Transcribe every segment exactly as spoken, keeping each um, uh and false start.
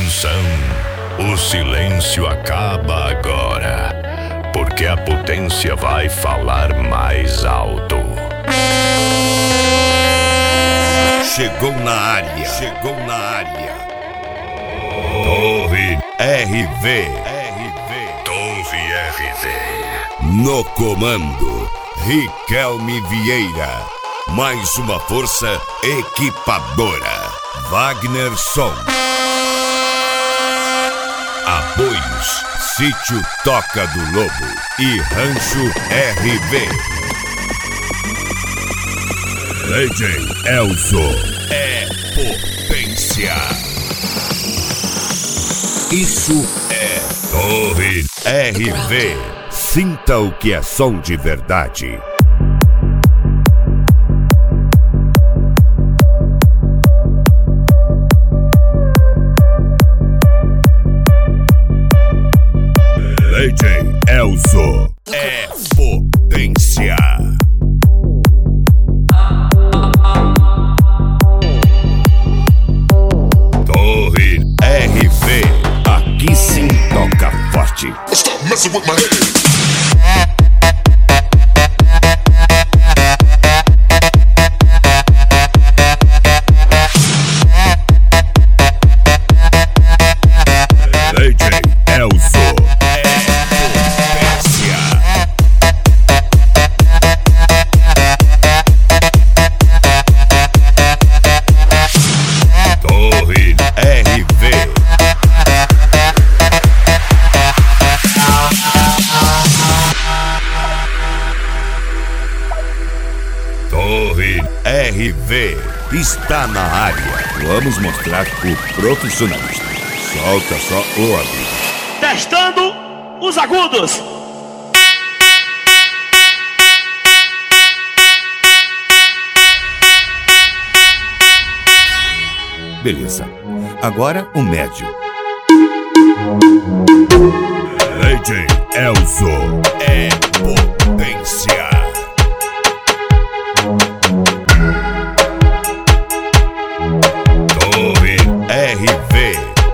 Atenção, o silêncio acaba agora, porque a potência vai falar mais alto. Chegou na área, chegou na área. Torre R V, R V, Torre R V. No comando, Riquelme Vieira. Mais uma força equipadora, Wagner Som. Apoios, Sítio Toca do Lobo e Rancho R V. Legend Elzo é potência. Isso é Torre R V. Sinta o que é som de verdade. Legend Elzo é potência. Torre R V, aqui sim toca forte. Stop messing with my head. Torre R V está na área. Vamos mostrar o profissionalista. Solta só o aviso. Testando os agudos. Beleza. Agora o médio. Legend Elzo é potência. Torre R V.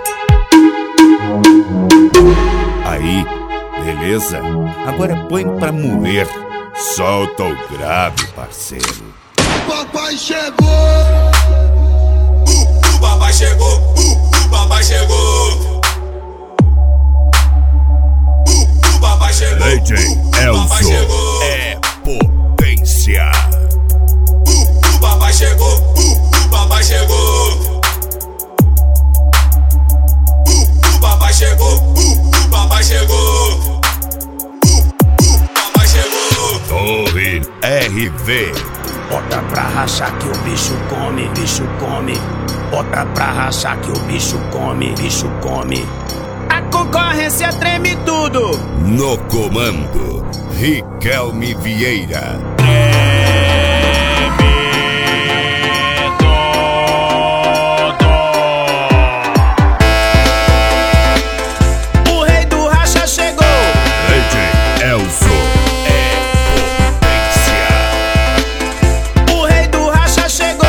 Aí, beleza? Agora põe pra moer. Solta o grave, parceiro. Papai chegou. O papai chegou, o papai chegou. O papai chegou. Legend Elzo é potência. O papai chegou, o papai chegou. O papai chegou, o papai chegou. O papai chegou. Torre R V. Bota pra rachar que o bicho come, bicho come. Bota pra rachar que o bicho come, bicho come. A concorrência treme tudo. No comando, Riquelme Vieira. O rei do racha chegou. Legend Elzo é potência. O rei do racha chegou.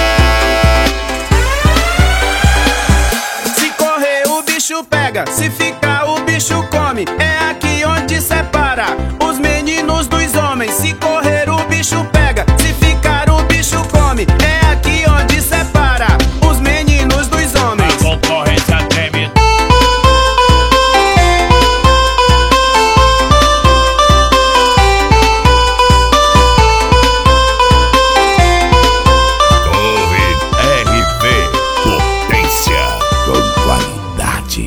Se correr o bicho pega, se ficar o bicho come. É aqui onde separa os meninos dos homens. Se correr o bicho pega, se ficar o bicho come. É aqui onde separa os meninos dos homens. A concorrência treme. Torre R V, potência com qualidade.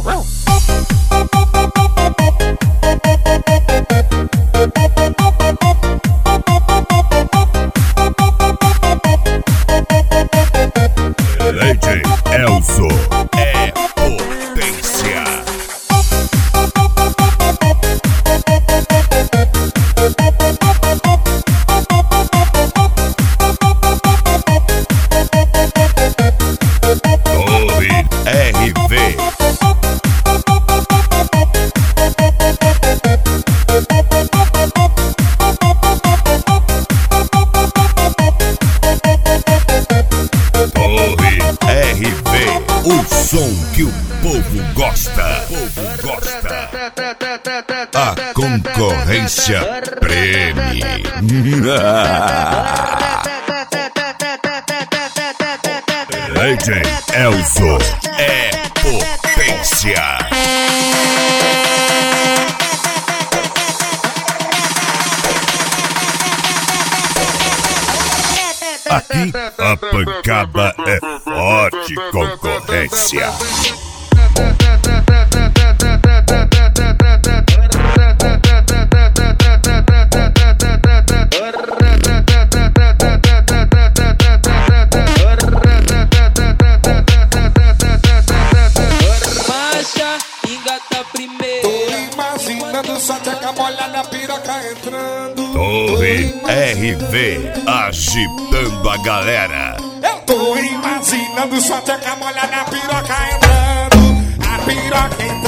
Legend Elzo é potência. Torre R V. Torre R V, O som que o povo gosta. O povo gosta. A concorrência preme. D J Elzo é potência. Aqui a pancada é forte, concorrência. Marcha, engata primeiro. Tô imaginando só de a molha na piroca entrando. Torre R V agitando a galera. Eu tô imaginando só de a molha na piroca entrando. A piroca entrando.